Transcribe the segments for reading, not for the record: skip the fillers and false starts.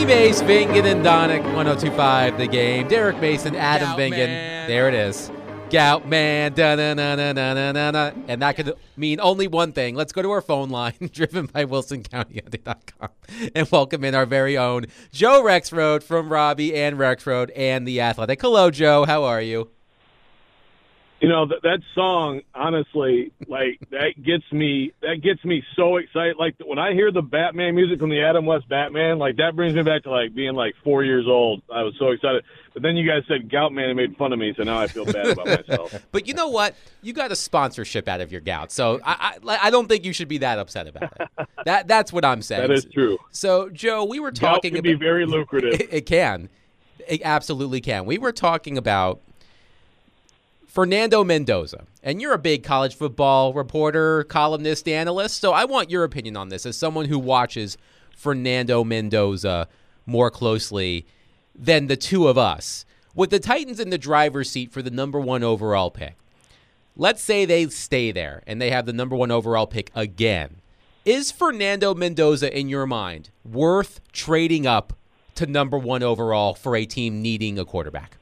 Mace, Bingen, and Donick, 102.5 The Game. Derek Mason, Adam Gout Bingen. man. There it is. Gout man. Da-na-na-na-na-na-na. And that could mean only one thing. Let's go to our phone line, driven by WilsonCountyHunting.com, and welcome in our very own Joe Rexroad from Robbie and Rexroad and The Athletic. Hello, Joe. How are you? You know, that song, honestly, like, that gets me so excited. Like, when I hear the Batman music from the Adam West Batman, like, that brings me back to, like, being, like, 4 years old. I was so excited. But then you guys said Gout Man and made fun of me, so now I feel bad about myself. But you know what? You got a sponsorship out of your gout, so I don't think you should be that upset about it. That's what I'm saying. That is true. So, Joe, we were Gout talking can about... be very lucrative. It can. It absolutely can. We were talking about Fernando Mendoza, and you're a big college football reporter, columnist, analyst, so I want your opinion on this as someone who watches Fernando Mendoza more closely than the two of us. With the Titans in the driver's seat for the number 1 overall pick, let's say they stay there and they have the number 1 overall pick again. Is Fernando Mendoza, in your mind, worth trading up to number 1 overall for a team needing a quarterback?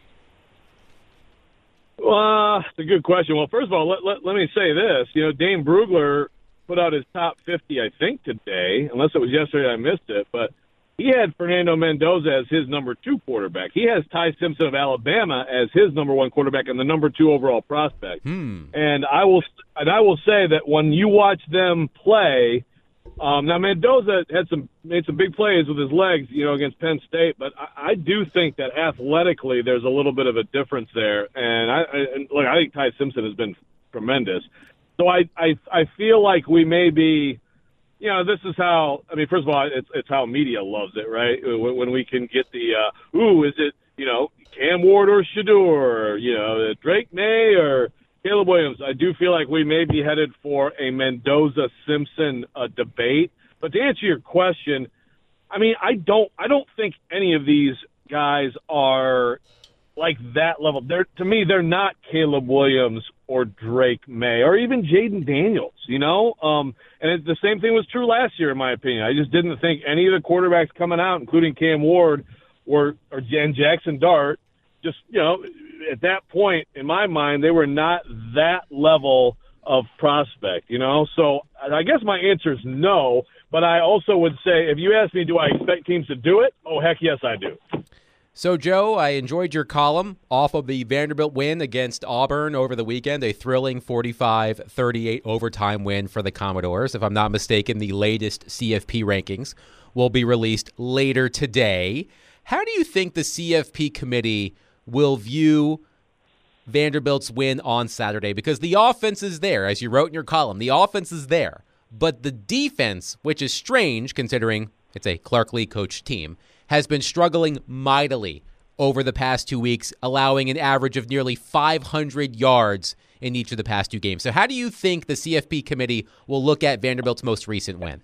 Well, it's a good question. Well, first of all, let me say this. You know, Dane Brugler put out his top 50, I think, today, unless it was yesterday I missed it, but he had Fernando Mendoza as his number 2 quarterback. He has Ty Simpson of Alabama as his number 1 quarterback and the number 2 overall prospect. And I will say that when you watch them play, now Mendoza made some big plays with his legs, you know, against Penn State, but I do think that athletically there's a little bit of a difference there. And I think Ty Simpson has been tremendous. So I feel like we may be, you know, this is how, I mean, first of all, it's how media loves it, right? When we can get the, is it, you know, Cam Ward or Shedeur, you know, Drake May or Caleb Williams. I do feel like we may be headed for a Mendoza-Simpson debate. But to answer your question, I mean, I don't think any of these guys are like that level. To me, they're not Caleb Williams or Drake May or even Jaden Daniels, you know? And the same thing was true last year, in my opinion. I just didn't think any of the quarterbacks coming out, including Cam Ward or Jackson Dart, just, you know, at that point, in my mind, they were not that level of prospect, you know? So I guess my answer is no, but I also would say, if you ask me, do I expect teams to do it? Oh, heck yes, I do. So, Joe, I enjoyed your column off of the Vanderbilt win against Auburn over the weekend, a thrilling 45-38 overtime win for the Commodores. If I'm not mistaken, the latest CFP rankings will be released later today. How do you think the CFP committee will view Vanderbilt's win on Saturday? Because the offense is there, as you wrote in your column. The offense is there. But the defense, which is strange considering it's a Clark Lee coached team, has been struggling mightily over the past 2 weeks, allowing an average of nearly 500 yards in each of the past 2 games. So how do you think the CFP committee will look at Vanderbilt's most recent win?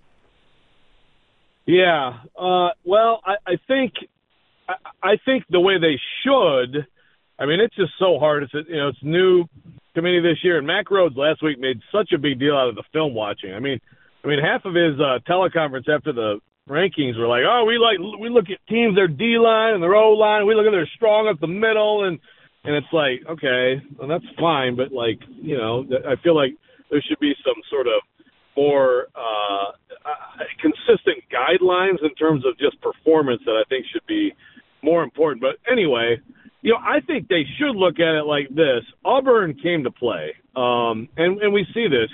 Yeah, well, I think the way they should, I mean, it's just so hard. It's new committee this year, and Mack Rhodes last week made such a big deal out of the film watching. I mean, half of his teleconference after the rankings were like, oh, we look at teams, their D-line and their O-line, we look at their strong up the middle, and it's like, okay, well, that's fine, but, like, you know, I feel like there should be some sort of more consistent guidelines in terms of just performance that I think should be more important. But anyway, you know, I think they should look at it like this. Auburn came to play, and we see this.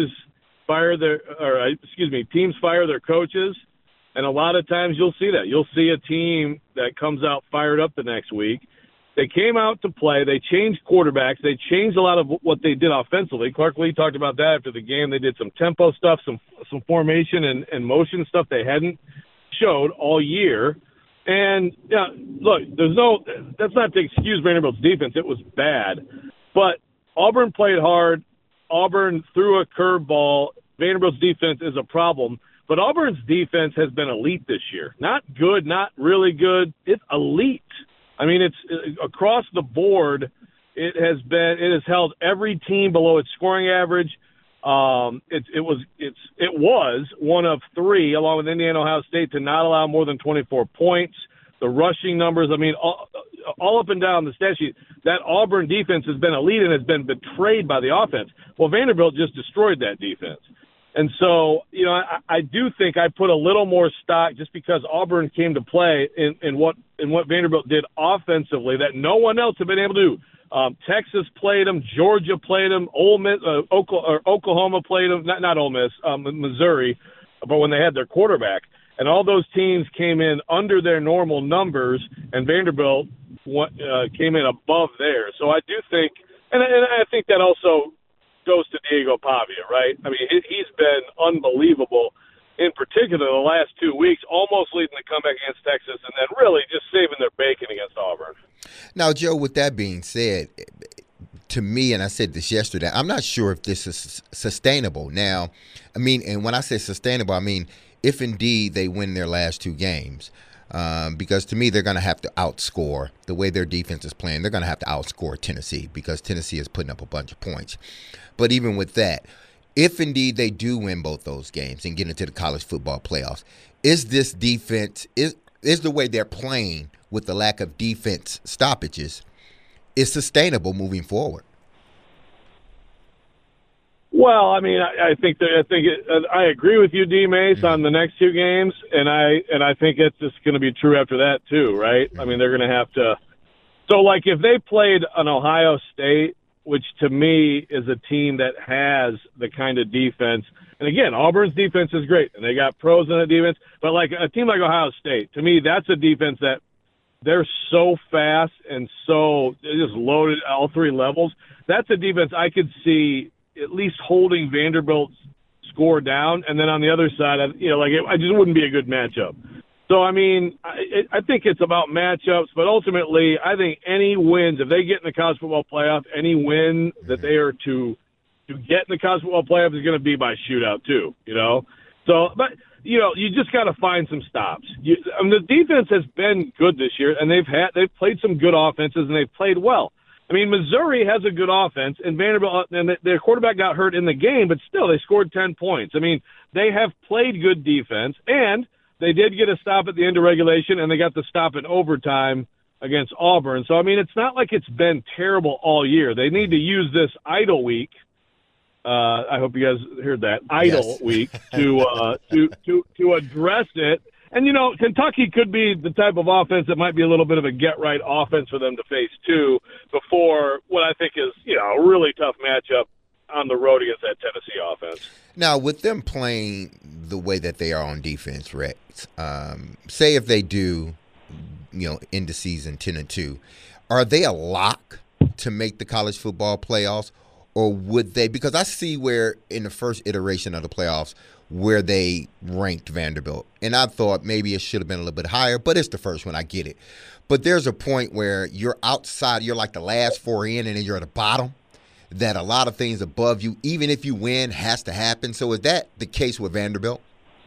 Teams fire their coaches, and a lot of times you'll see that. You'll see a team that comes out fired up the next week. They came out to play. They changed quarterbacks. They changed a lot of what they did offensively. Clark Lee talked about that after the game. They did some tempo stuff, some formation and motion stuff they hadn't showed all year. And, yeah, look, that's not to excuse Vanderbilt's defense. It was bad. But Auburn played hard. Auburn threw a curveball. Vanderbilt's defense is a problem. But Auburn's defense has been elite this year. Not good, not really good. It's elite. I mean, it's across the board. It has held every team below its scoring average. It was one of three, along with Indiana, Ohio State, to not allow more than 24 points. The rushing numbers, I mean, all up and down the stat sheet, that Auburn defense has been elite and has been betrayed by the offense. Well, Vanderbilt just destroyed that defense. And so, I do think I put a little more stock just because Auburn came to play in what Vanderbilt did offensively that no one else had been able to do. Texas played them, Georgia played them, Oklahoma played them, not Ole Miss, Missouri, but when they had their quarterback. And all those teams came in under their normal numbers, and Vanderbilt came in above theirs. So I do think, and I think that also goes to Diego Pavia, right? I mean, he's been unbelievable, in particular the last 2 weeks, almost leading the comeback against Texas, and then really just saving their bacon against Auburn. Now, Joe, with that being said, to me, and I said this yesterday, I'm not sure if this is sustainable. Now, I mean, and when I say sustainable, I mean if indeed they win their last two games, because to me they're going to have to outscore the way their defense is playing. They're going to have to outscore Tennessee because Tennessee is putting up a bunch of points. But even with that, if indeed they do win both those games and get into the college football playoffs, is this defense is the way they're playing with the lack of defense stoppages is sustainable moving forward? Well, I mean, I agree with you, D. Mace, on the next two games, and I think it's just going to be true after that too, right? I mean, they're going to have to. So, like, if they played an Ohio State, which to me is a team that has the kind of defense, and again, Auburn's defense is great, and they got pros in the defense, but like a team like Ohio State, to me, that's a defense that they're so fast and so just loaded at all three levels. That's a defense I could see at least holding Vanderbilt's score down, and then on the other side, I just wouldn't be a good matchup. So, I mean, I think it's about matchups, but ultimately, I think any wins, if they get in the college football playoff, any win that they are to get in the college football playoff is going to be by shootout too, So, but, you just got to find some stops. The defense has been good this year, and they've played some good offenses, and they've played well. I mean, Missouri has a good offense, and Vanderbilt, and their quarterback got hurt in the game, but still they scored 10 points. I mean, they have played good defense, and they did get a stop at the end of regulation, and they got the stop in overtime against Auburn. So, I mean, it's not like it's been terrible all year. They need to use this idle week. I hope you guys heard that idle week to address it. And, Kentucky could be the type of offense that might be a little bit of a get-right offense for them to face, too, before what I think is, a really tough matchup on the road against that Tennessee offense. Now, with them playing the way that they are on defense, Rex, say if they do, end the season 10-2, are they a lock to make the college football playoffs? Or would they – because I see where in the first iteration of the playoffs – where they ranked Vanderbilt. And I thought maybe it should have been a little bit higher, but it's the first one. I get it. But there's a point where you're outside, you're like the last four in, and then you're at the bottom, that a lot of things above you, even if you win, has to happen. So is that the case with Vanderbilt?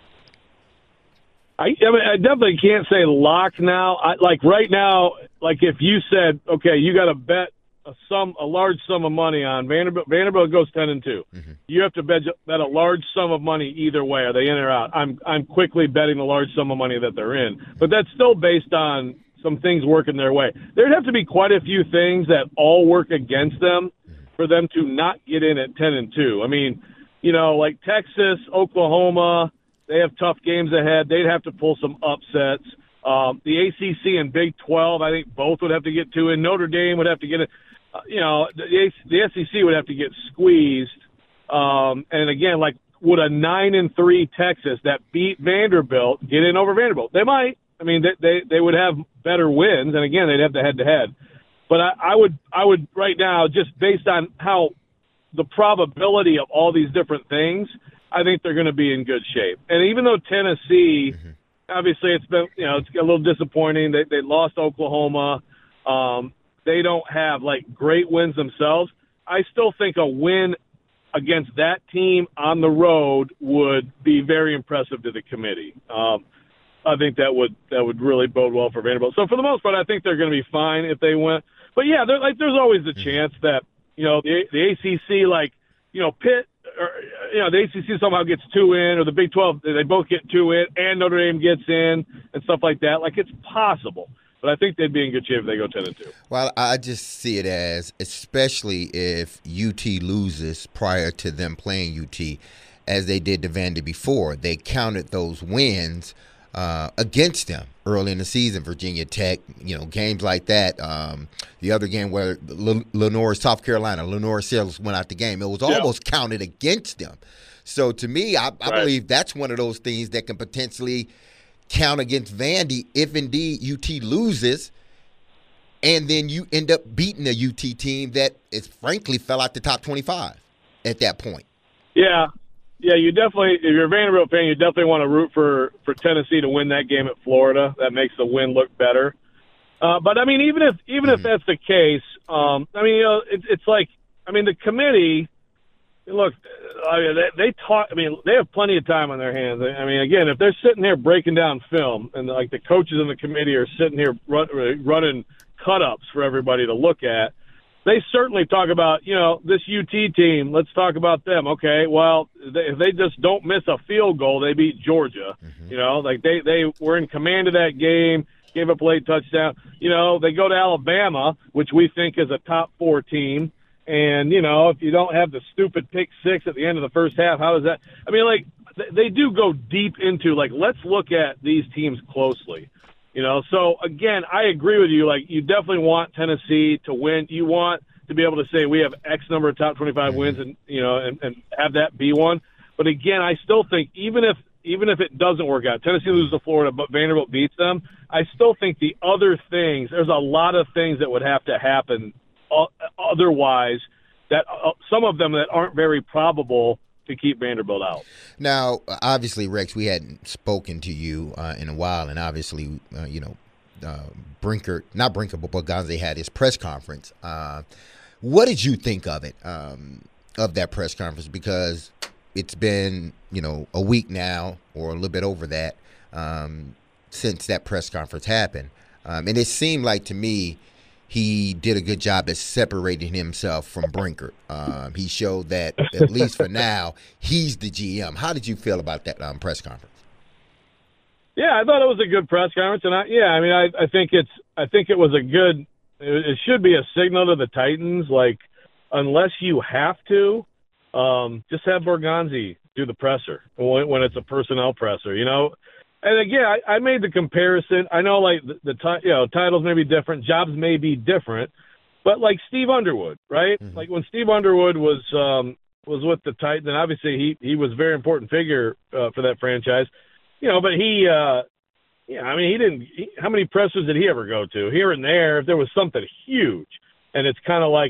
I definitely can't say lock now. Right now, if you said, okay, you got to bet a large sum of money on Vanderbilt. Vanderbilt goes 10-2. Mm-hmm. You have to bet a large sum of money either way. Are they in or out? I'm quickly betting the large sum of money that they're in, but that's still based on some things working their way. There'd have to be quite a few things that all work against them for them to not get in at 10-2. I mean, like Texas, Oklahoma, they have tough games ahead. They'd have to pull some upsets. The ACC and Big 12, I think both would have to get to it. Notre Dame would have to get it. The SEC would have to get squeezed. And again, would a 9-3 Texas that beat Vanderbilt get in over Vanderbilt? They might. I mean, they would have better wins, and again, they'd have the head-to-head. But I would right now, just based on how the probability of all these different things, I think they're going to be in good shape. And even though Tennessee, obviously, it's been it's a little disappointing. They lost Oklahoma. They don't have great wins themselves. I still think a win against that team on the road would be very impressive to the committee. I think that would really bode well for Vanderbilt. So for the most part, I think they're going to be fine if they win. But yeah, there's always a chance that the ACC, Pitt the ACC somehow gets 2 in, or the Big 12, they both get 2 in, and Notre Dame gets in, and stuff like that. Like, it's possible. But I think they'd be in good shape if they go 10-2. Well, I just see it as, especially if UT loses prior to them playing UT, as they did to Vandy before. They counted those wins against them early in the season. Virginia Tech, games like that. The other game where Lenore, South Carolina, Lenore Sales went out the game. It was almost counted against them. So to me, I believe that's one of those things that can potentially count against Vandy if indeed UT loses, and then you end up beating a UT team that is frankly fell out the top 25 at that point. Yeah. Yeah, you definitely, if you're a Vanderbilt fan, you definitely want to root for Tennessee to win that game at Florida. That makes the win look better. But I mean, even if that's the case, it's like, the committee. Look, they talk. They have plenty of time on their hands. Again, if they're sitting here breaking down film, and like the coaches in the committee are sitting here running cut-ups for everybody to look at, they certainly talk about, this UT team. Let's talk about them. Okay, well, if they just don't miss a field goal, they beat Georgia. Mm-hmm. They were in command of that game, gave up a late touchdown. They go to Alabama, which we think is a top 4 team. And, if you don't have the stupid pick 6 at the end of the first half, how does that – they do go deep into, let's look at these teams closely. So, again, I agree with you. You definitely want Tennessee to win. You want to be able to say we have X number of top 25 wins and have that be one. But, again, I still think even if it doesn't work out, Tennessee loses to Florida, but Vanderbilt beats them, I still think the other things – there's a lot of things that would have to happen otherwise, that some of them that aren't very probable to keep Vanderbilt out. Now, obviously, Rex, we hadn't spoken to you in a while, and obviously, Brinker, not Brinker, but Borgonzi had his press conference. What did you think of it, of that press conference? Because it's been, a week now, or a little bit over that, since that press conference happened. And it seemed like to me, he did a good job at separating himself from Brinker. He showed that, at least for now, he's the GM. How did you feel about that press conference? Yeah, I thought it was a good press conference, and I think it was a good. It should be a signal to the Titans, unless you have to, just have Borgonzi do the presser when it's a personnel presser, And again, I made the comparison. I know, the titles may be different, jobs may be different, but Steve Underwood, right? Mm-hmm. When Steve Underwood was with the Titans, and obviously he was a very important figure for that franchise, But he didn't. How many pressers did he ever go to? Here and there, if there was something huge, and it's kind of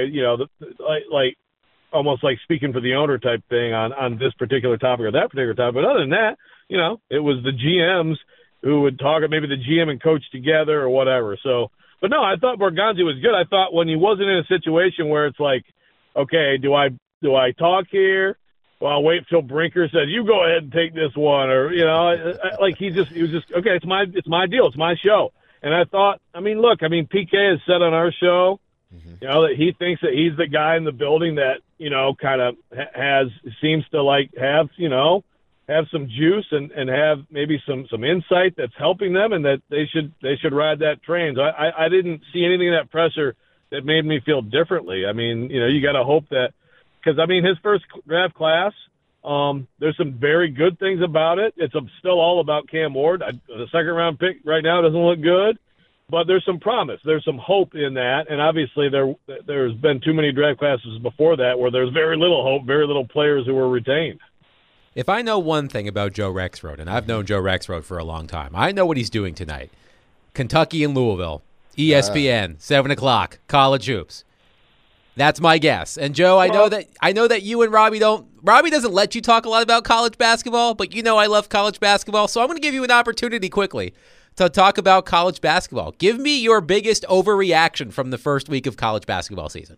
almost like speaking for the owner type thing on this particular topic or that particular topic. But other than that, it was the GMs who would talk, maybe the GM and coach together or whatever. So, but no, I thought Borgonzi was good. I thought when he wasn't in a situation where it's okay, do I talk here? Well, I'll wait till Brinker said, you go ahead and take this one, or he was just okay. It's my deal. It's my show. And I thought, PK has said on our show, that he thinks that he's the guy in the building that kind of seems to have some juice and have maybe some insight that's helping them, and that they should ride that train. So I didn't see anything in that presser that made me feel differently. You got to hope that, because his first draft class, there's some very good things about it. It's still all about Cam Ward. The second round pick right now doesn't look good, but there's some promise. There's some hope in that, and obviously there's been too many draft classes before that where there's very little hope, very little players who were retained. If I know one thing about Joe Rexrode, and I've known Joe Rexrode for a long time, I know what he's doing tonight. Kentucky and Louisville, ESPN, 7 o'clock, college hoops. That's my guess. And Joe, I know that you and Robbie doesn't let you talk a lot about college basketball, but I love college basketball, so I'm going to give you an opportunity quickly to talk about college basketball. Give me your biggest overreaction from the first week of college basketball season.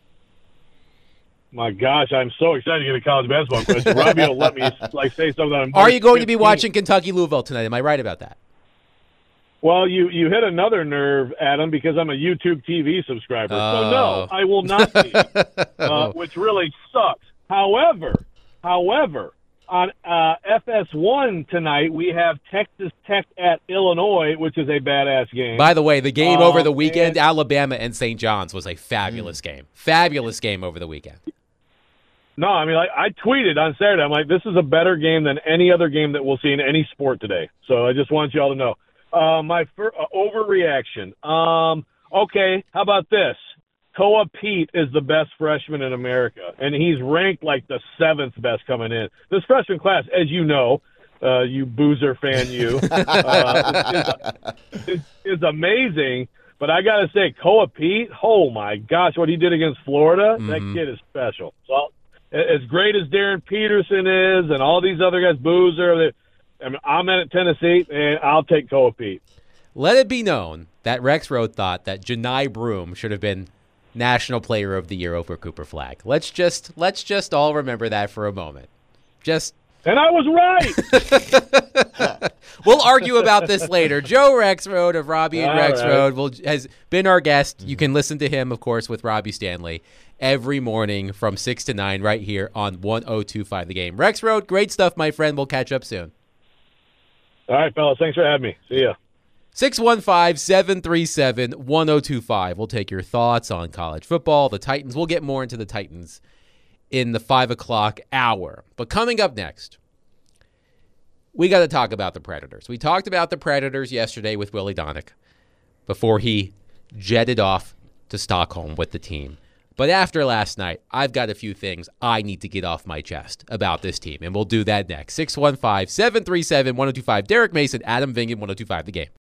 My gosh, I'm so excited to get a college basketball question. Robbie will let me say something. Are you going to be watching Kentucky Louisville tonight? Am I right about that? Well, you hit another nerve, Adam, because I'm a YouTube TV subscriber. So no, I will not be, which really sucks. However, on FS1 tonight, we have Texas Tech at Illinois, which is a badass game. By the way, the game over the weekend, Alabama and St. John's, was a fabulous game. Fabulous game over the weekend. No, I mean, like, I tweeted on Saturday, I'm like, this is a better game than any other game that we'll see in any sport today. So I just want you all to know. My overreaction. Okay, how about this? Koa Pete is the best freshman in America, and he's ranked like the 7th best coming in. This freshman class, as you know, you Boozer fan, is amazing. But I got to say, Koa Pete, oh, my gosh, what he did against Florida, that kid is special. So, as great as Darren Peterson is and all these other guys, Boozer, I'm at Tennessee, and I'll take Koa Pete. Let it be known that Rex Road thought that Janai Broom should have been National Player of the Year over Cooper Flagg. Let's just all remember that for a moment. And I was right. We'll argue about this later. Joe Rexrode of Robbie and Rexrode has been our guest. You can listen to him, of course, with Robbie Stanley every morning from 6 to 9 right here on 102.5 The Game. Rexrode, great stuff, my friend. We'll catch up soon. All right, fellas. Thanks for having me. See ya. 615-737-1025. We'll take your thoughts on college football, the Titans. We'll get more into the Titans in the 5 o'clock hour. But coming up next, we got to talk about the Predators. We talked about the Predators yesterday with Willie Donick before he jetted off to Stockholm with the team. But after last night, I've got a few things I need to get off my chest about this team, and we'll do that next. 615-737-1025. Derek Mason, Adam Vingan, 102.5 The Game.